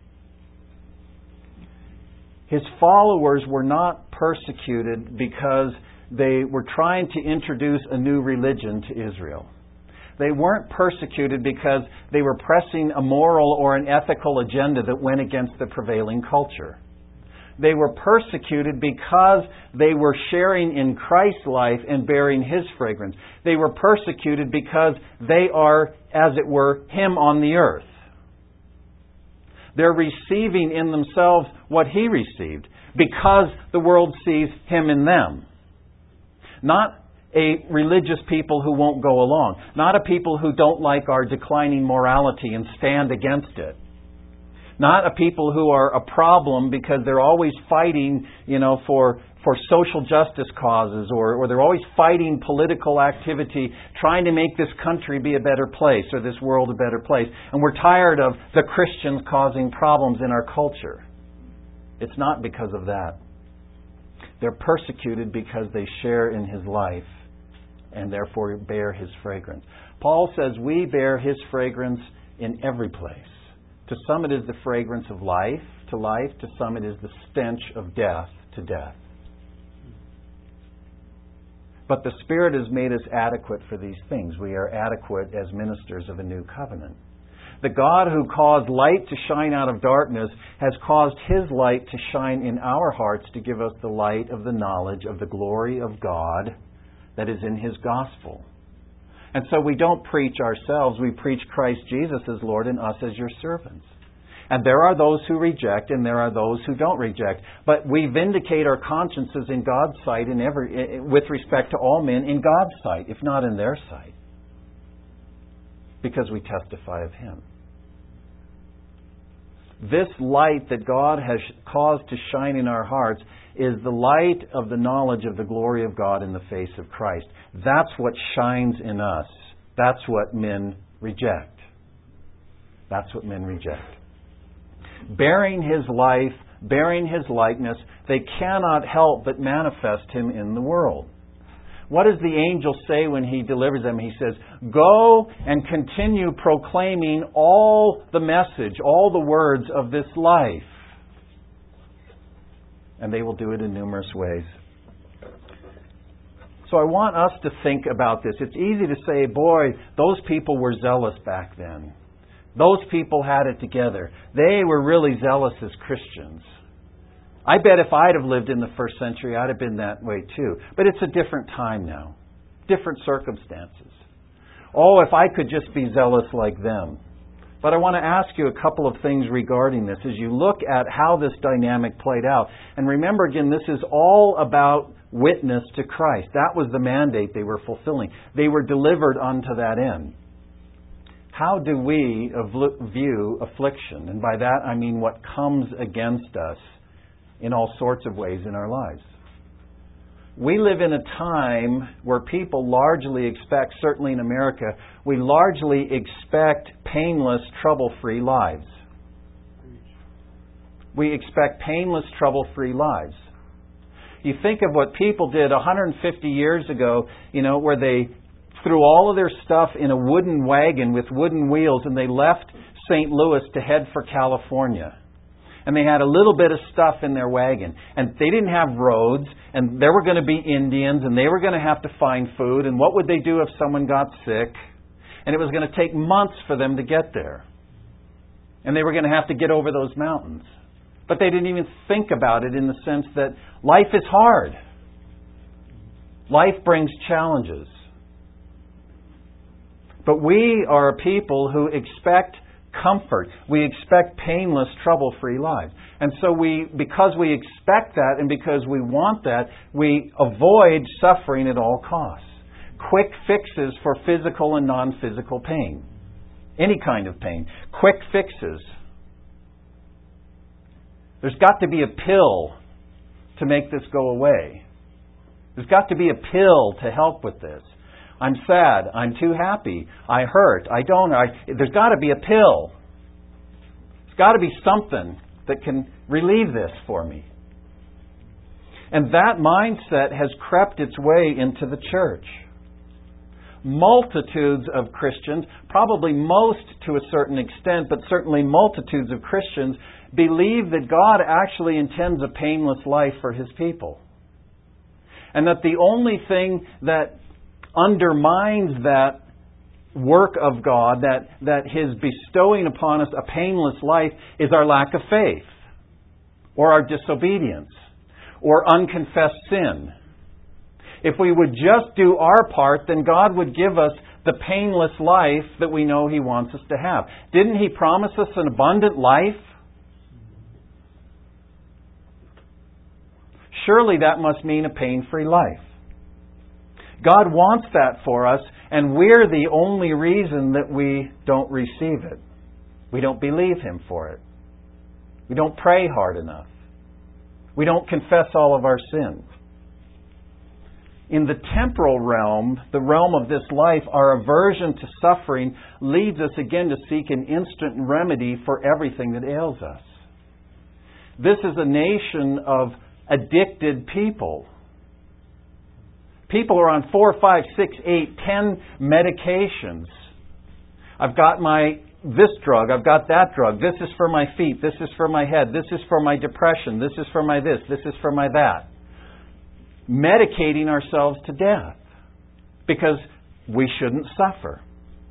His followers were not persecuted because they were trying to introduce a new religion to Israel. They weren't persecuted because they were pressing a moral or an ethical agenda that went against the prevailing culture. They were persecuted because they were sharing in Christ's life and bearing His fragrance. They were persecuted because they are, as it were, Him on the earth. They're receiving in themselves what He received because the world sees Him in them. Not a religious people who won't go along. Not a people who don't like our declining morality and stand against it. Not a people who are a problem because they're always fighting, you know, for for social justice causes, or, or they're always fighting political activity, trying to make this country be a better place or this world a better place. And we're tired of the Christians causing problems in our culture. It's not because of that. They're persecuted because they share in His life and therefore bear His fragrance. Paul says we bear His fragrance in every place. To some it is the fragrance of life to life. To some it is the stench of death to death. But the Spirit has made us adequate for these things. We are adequate as ministers of a new covenant. The God who caused light to shine out of darkness has caused His light to shine in our hearts to give us the light of the knowledge of the glory of God that is in His gospel. And so we don't preach ourselves. We preach Christ Jesus as Lord and us as your servants. And there are those who reject and there are those who don't reject. But we vindicate our consciences in God's sight in every, with respect to all men in God's sight, if not in their sight. Because we testify of Him. This light that God has caused to shine in our hearts is the light of the knowledge of the glory of God in the face of Christ. That's what shines in us. That's what men reject. That's what men reject. Bearing His life, bearing His likeness, they cannot help but manifest Him in the world. What does the angel say when he delivers them? He says, "Go and continue proclaiming all the message, all the words of this life." And they will do it in numerous ways. So I want us to think about this. It's easy to say, boy, those people were zealous back then. Those people had it together. They were really zealous as Christians. I bet if I'd have lived in the first century, I'd have been that way too. But it's a different time now. Different circumstances. Oh, if I could just be zealous like them. But I want to ask you a couple of things regarding this as you look at how this dynamic played out. And remember again, this is all about witness to Christ. That was the mandate they were fulfilling. They were delivered unto that end. How do we view affliction? And by that I mean what comes against us in all sorts of ways in our lives. We live in a time where people largely expect, certainly in America, we largely expect painless, trouble-free lives. We expect painless, trouble-free lives. You think of what people did one hundred fifty years ago, you know, where they threw all of their stuff in a wooden wagon with wooden wheels and they left Saint Louis to head for California. And they had a little bit of stuff in their wagon. And they didn't have roads, and there were going to be Indians, and they were going to have to find food. And what would they do if someone got sick? And it was going to take months for them to get there. And they were going to have to get over those mountains. But they didn't even think about it in the sense that life is hard. Life brings challenges. But we are a people who expect comfort. We expect painless, trouble-free lives. And so we, because we expect that and because we want that, we avoid suffering at all costs. Quick fixes for physical and non-physical pain. Any kind of pain. Quick fixes. There's got to be a pill to make this go away. There's got to be a pill to help with this. I'm sad. I'm too happy. I hurt. I don't. I, there's got to be a pill. There's got to be something that can relieve this for me. And that mindset has crept its way into the church. Multitudes of Christians, probably most to a certain extent, but certainly multitudes of Christians, believe that God actually intends a painless life for His people. And that the only thing that undermines that work of God, that, that His bestowing upon us a painless life, is our lack of faith, or our disobedience, or unconfessed sin. If we would just do our part, then God would give us the painless life that we know He wants us to have. Didn't He promise us an abundant life? Surely that must mean a pain-free life. God wants that for us, and we're the only reason that we don't receive it. We don't believe Him for it. We don't pray hard enough. We don't confess all of our sins. In the temporal realm, the realm of this life, our aversion to suffering leads us again to seek an instant remedy for everything that ails us. This is a nation of addicted people. People are on four, five, six, eight, ten medications. I've got my this drug, I've got that drug. This is for my feet, this is for my head, this is for my depression, this is for my this, this is for my that. Medicating ourselves to death because we shouldn't suffer.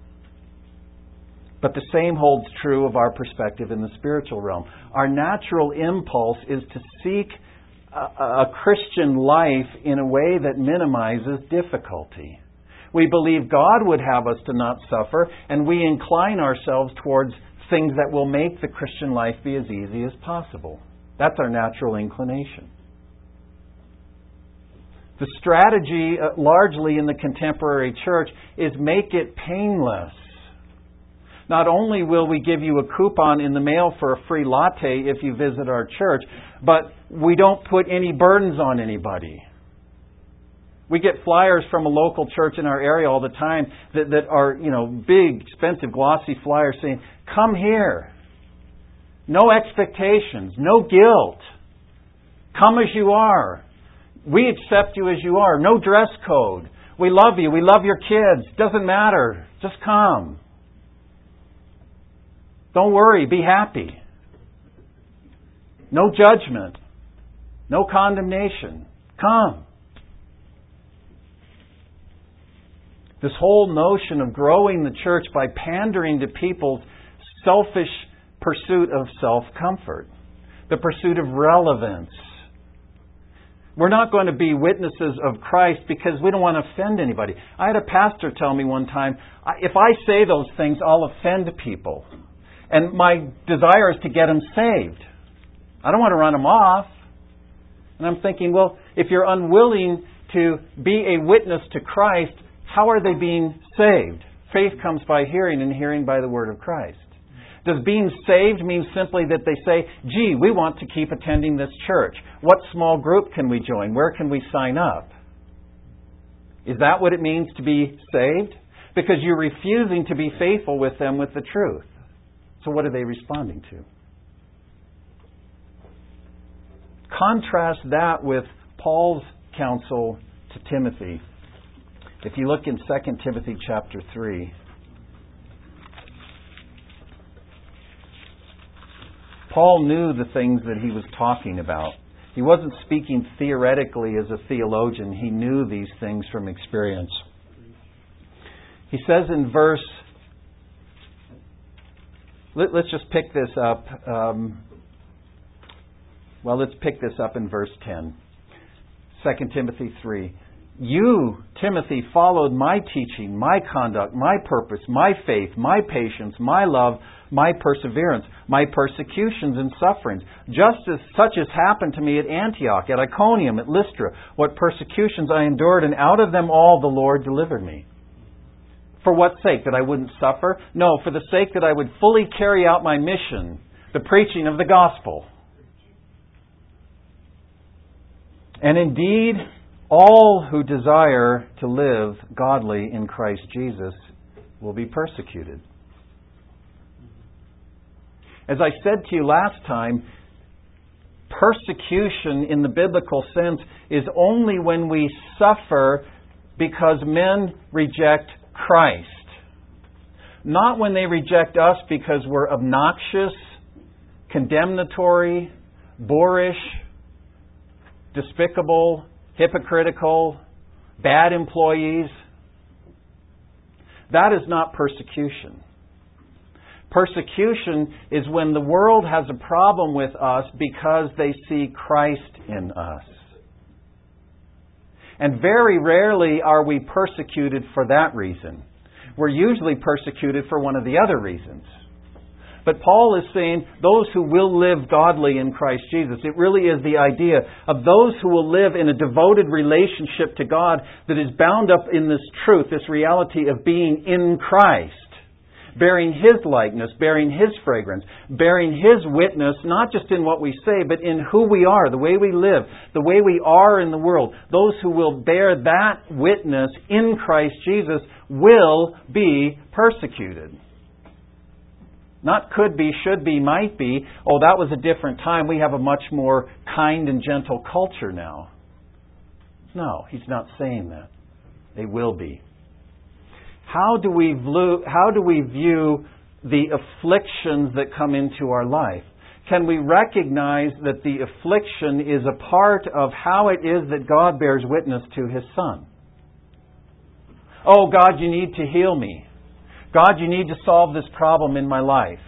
But the same holds true of our perspective in the spiritual realm. Our natural impulse is to seek a, a Christian life in a way that minimizes difficulty. We believe God would have us to not suffer, and we incline ourselves towards things that will make the Christian life be as easy as possible. That's our natural inclination. The strategy, uh, largely in the contemporary church, is make it painless. Not only will we give you a coupon in the mail for a free latte if you visit our church, but we don't put any burdens on anybody. We get flyers from a local church in our area all the time that, that are, you know, big, expensive, glossy flyers saying, come here. No expectations, no guilt. Come as you are. We accept you as you are. No dress code. We love you. We love your kids. Doesn't matter. Just come. Don't worry. Be happy. No judgment. No condemnation. Come. This whole notion of growing the church by pandering to people's selfish pursuit of self-comfort, the pursuit of relevance. We're not going to be witnesses of Christ because we don't want to offend anybody. I had a pastor tell me one time, if I say those things, I'll offend people. And my desire is to get them saved. I don't want to run them off. And I'm thinking, well, if you're unwilling to be a witness to Christ, how are they being saved? Faith comes by hearing, and hearing by the word of Christ. Does being saved mean simply that they say, gee, we want to keep attending this church. What small group can we join? Where can we sign up? Is that what it means to be saved? Because you're refusing to be faithful with them with the truth. So what are they responding to? Contrast that with Paul's counsel to Timothy. If you look in Second Timothy chapter three, Paul knew the things that he was talking about. He wasn't speaking theoretically as a theologian. He knew these things from experience. He says in verse, let, let's just pick this up. Um, well, let's pick this up in verse ten. Second Timothy three. You, Timothy, followed my teaching, my conduct, my purpose, my faith, my patience, my love, my perseverance, my persecutions and sufferings, just as such as happened to me at Antioch, at Iconium, at Lystra, what persecutions I endured, and out of them all the Lord delivered me. For what sake? That I wouldn't suffer? No, for the sake that I would fully carry out my mission, the preaching of the gospel. And indeed, all who desire to live godly in Christ Jesus will be persecuted. As I said to you last time, persecution in the biblical sense is only when we suffer because men reject Christ. Not when they reject us because we're obnoxious, condemnatory, boorish, despicable, hypocritical, bad employees. That is not persecution. Persecution is when the world has a problem with us because they see Christ in us. And very rarely are we persecuted for that reason. We're usually persecuted for one of the other reasons. But Paul is saying those who will live godly in Christ Jesus. It really is the idea of those who will live in a devoted relationship to God that is bound up in this truth, this reality of being in Christ, bearing His likeness, bearing His fragrance, bearing His witness, not just in what we say, but in who we are, the way we live, the way we are in the world. Those who will bear that witness in Christ Jesus will be persecuted. Not could be, should be, might be. Oh, that was a different time. We have a much more kind and gentle culture now. No, he's not saying that. They will be. How do we view, how do we view the afflictions that come into our life? Can we recognize that the affliction is a part of how it is that God bears witness to His Son? Oh, God, you need to heal me. God, you need to solve this problem in my life.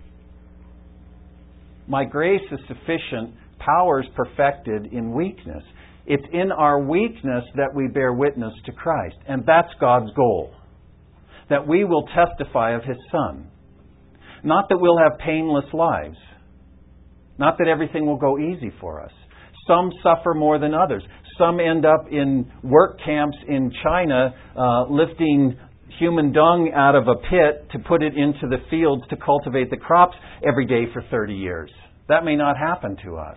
My grace is sufficient. Power is perfected in weakness. It's in our weakness that we bear witness to Christ. And that's God's goal. That we will testify of His Son. Not that we'll have painless lives. Not that everything will go easy for us. Some suffer more than others. Some end up in work camps in China uh, lifting human dung out of a pit to put it into the fields to cultivate the crops every day for thirty years. That may not happen to us.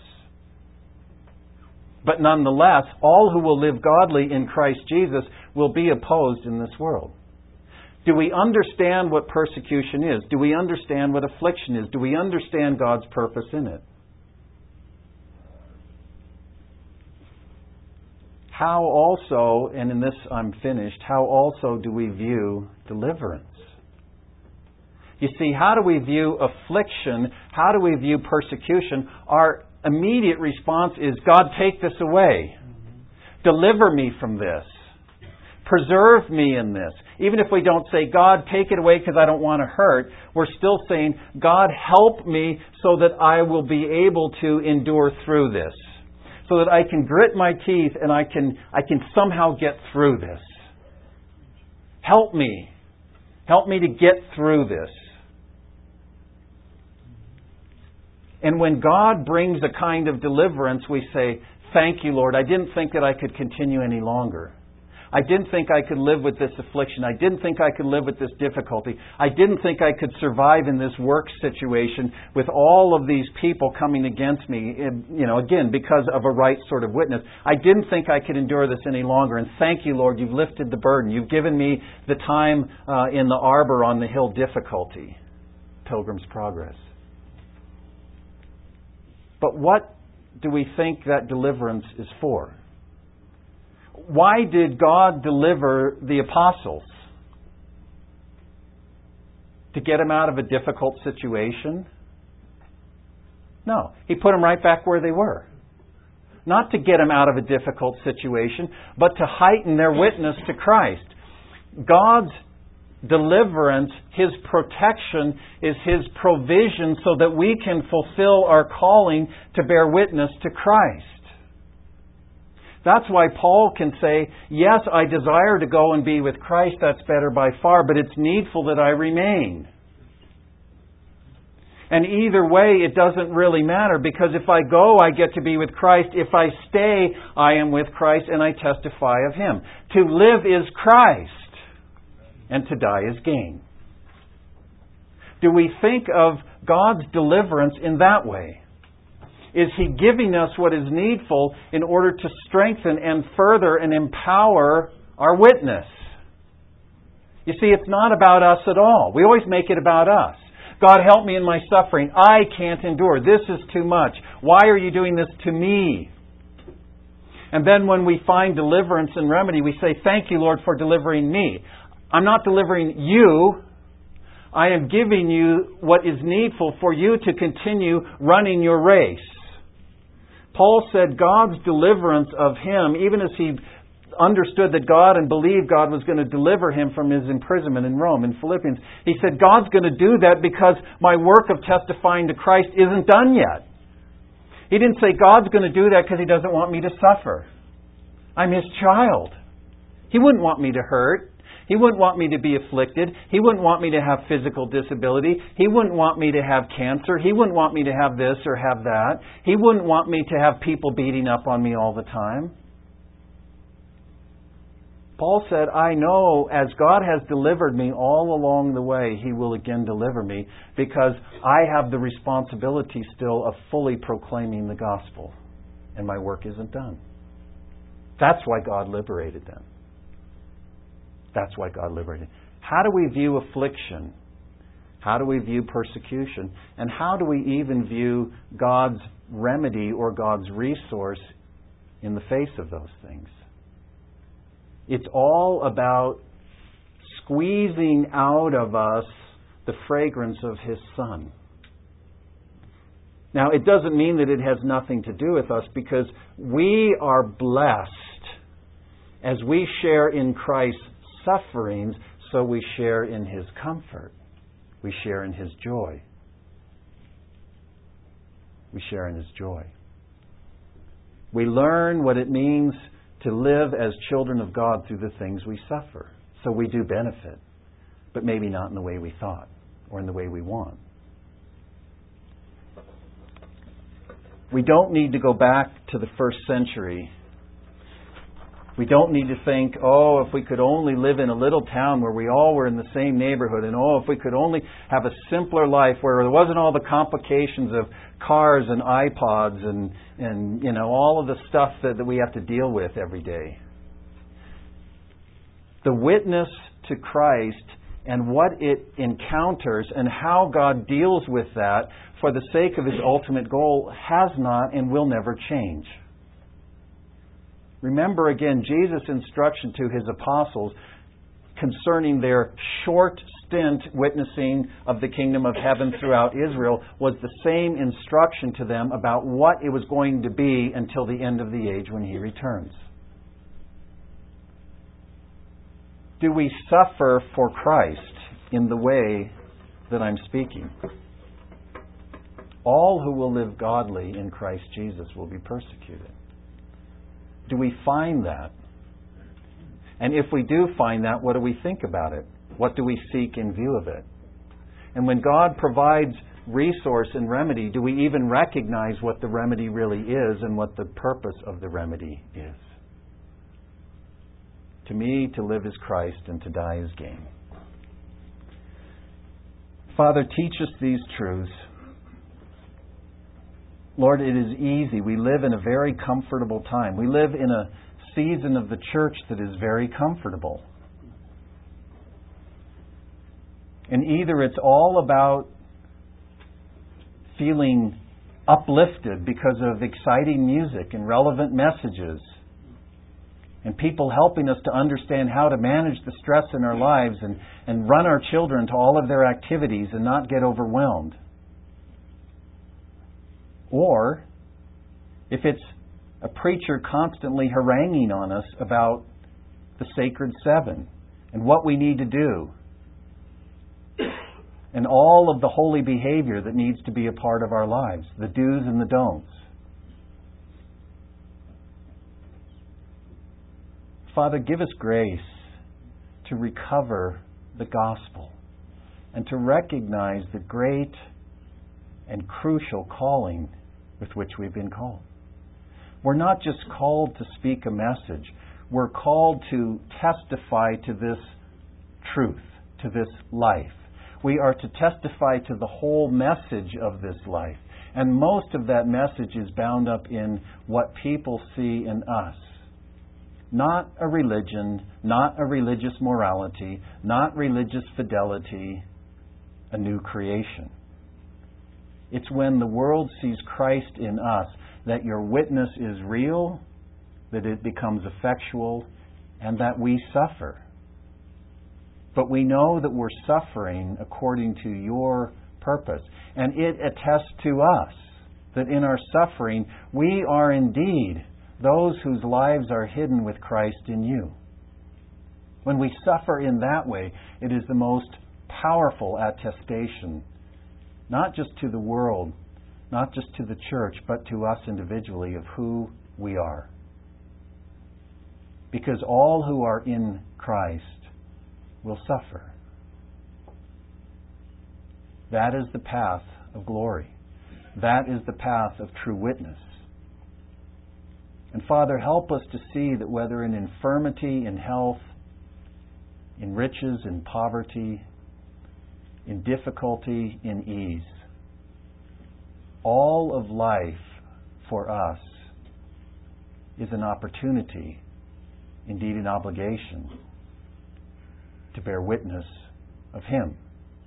But nonetheless, all who will live godly in Christ Jesus will be opposed in this world. Do we understand what persecution is? Do we understand what affliction is? Do we understand God's purpose in it? How also, and in this I'm finished, how also do we view deliverance? You see, how do we view affliction? How do we view persecution? Our immediate response is, God, take this away. Deliver me from this. Preserve me in this. Even if we don't say, God, take it away because I don't want to hurt, we're still saying, God, help me so that I will be able to endure through this. So that I can grit my teeth and I can, I can somehow get through this. Help me. Help me to get through this. And when God brings a kind of deliverance, we say, thank you, Lord. I didn't think that I could continue any longer. I didn't think I could live with this affliction. I didn't think I could live with this difficulty. I didn't think I could survive in this work situation with all of these people coming against me, you know, again, because of a right sort of witness. I didn't think I could endure this any longer. And thank you, Lord, you've lifted the burden. You've given me the time uh, in the arbor on the hill difficulty. Pilgrim's Progress. But what do we think that deliverance is for? Why did God deliver the apostles? To get them out of a difficult situation? No. He put them right back where they were. Not to get them out of a difficult situation, but to heighten their witness to Christ. God's deliverance, His protection, is His provision so that we can fulfill our calling to bear witness to Christ. That's why Paul can say, yes, I desire to go and be with Christ, that's better by far, but it's needful that I remain. And either way, it doesn't really matter, because if I go, I get to be with Christ. If I stay, I am with Christ and I testify of Him. To live is Christ, and to die is gain. Do we think of God's deliverance in that way? Is He giving us what is needful in order to strengthen and further and empower our witness? You see, it's not about us at all. We always make it about us. God, help me in my suffering. I can't endure. This is too much. Why are you doing this to me? And then when we find deliverance and remedy, we say, thank you, Lord, for delivering me. I'm not delivering you. I am giving you what is needful for you to continue running your race. Paul said God's deliverance of him, even as he understood that God and believed God was going to deliver him from his imprisonment in Rome, in Philippians, he said, God's going to do that because my work of testifying to Christ isn't done yet. He didn't say God's going to do that because He doesn't want me to suffer. I'm His child. He wouldn't want me to hurt. He wouldn't want me to be afflicted. He wouldn't want me to have physical disability. He wouldn't want me to have cancer. He wouldn't want me to have this or have that. He wouldn't want me to have people beating up on me all the time. Paul said, I know as God has delivered me all along the way, He will again deliver me, because I have the responsibility still of fully proclaiming the gospel, and my work isn't done. That's why God liberated them. That's why God liberated. How do we view affliction? How do we view persecution? And how do we even view God's remedy or God's resource in the face of those things? It's all about squeezing out of us the fragrance of His Son. Now, it doesn't mean that it has nothing to do with us, because we are blessed as we share in Christ's sufferings, so we share in His comfort. We share in His joy. We share in His joy. We learn what it means to live as children of God through the things we suffer. So we do benefit, but maybe not in the way we thought or in the way we want. We don't need to go back to the first century We don't need to think, oh, if we could only live in a little town where we all were in the same neighborhood, and oh, if we could only have a simpler life where there wasn't all the complications of cars and iPods and, and you know, all of the stuff that, that we have to deal with every day. The witness to Christ and what it encounters and how God deals with that for the sake of His ultimate goal has not and will never change. Remember again, Jesus' instruction to His apostles concerning their short stint witnessing of the kingdom of heaven throughout Israel was the same instruction to them about what it was going to be until the end of the age when He returns. Do we suffer for Christ in the way that I'm speaking? All who will live godly in Christ Jesus will be persecuted. Do we find that? And if we do find that, what do we think about it? What do we seek in view of it? And when God provides resource and remedy, do we even recognize what the remedy really is and what the purpose of the remedy is? To me, to live is Christ and to die is gain. Father, teach us these truths. Lord, it is easy. We live in a very comfortable time. We live in a season of the church that is very comfortable. And either it's all about feeling uplifted because of exciting music and relevant messages and people helping us to understand how to manage the stress in our lives and, and run our children to all of their activities and not get overwhelmed. Or if it's a preacher constantly haranguing on us about the sacred seven and what we need to do and all of the holy behavior that needs to be a part of our lives, the do's and the don'ts. Father, give us grace to recover the gospel and to recognize the great and crucial calling with which we've been called. We're not just called to speak a message. We're called to testify to this truth, to this life. We are to testify to the whole message of this life. And most of that message is bound up in what people see in us. Not a religion, not a religious morality, not religious fidelity, a new creation. It's when the world sees Christ in us that your witness is real, that it becomes effectual, and that we suffer. But we know that we're suffering according to your purpose. And it attests to us that in our suffering, we are indeed those whose lives are hidden with Christ in you. When we suffer in that way, it is the most powerful attestation, not just to the world, not just to the church, but to us individually of who we are. Because all who are in Christ will suffer. That is the path of glory. That is the path of true witness. And Father, help us to see that whether in infirmity, in health, in riches, in poverty, in difficulty, in ease, all of life for us is an opportunity, indeed an obligation, to bear witness of Him.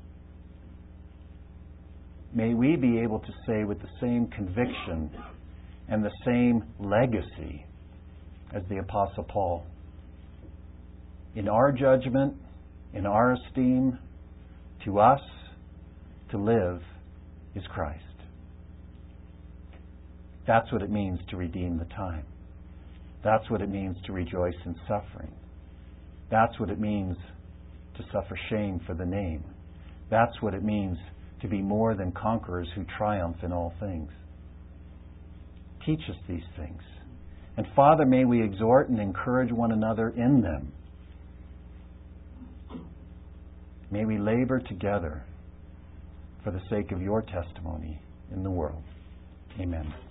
May we be able to say with the same conviction and the same legacy as the Apostle Paul, in our judgment, in our esteem, to us, to live is Christ. That's what it means to redeem the time. That's what it means to rejoice in suffering. That's what it means to suffer shame for the name. That's what it means to be more than conquerors who triumph in all things. Teach us these things. And Father, may we exhort and encourage one another in them. May we labor together for the sake of your testimony in the world. Amen.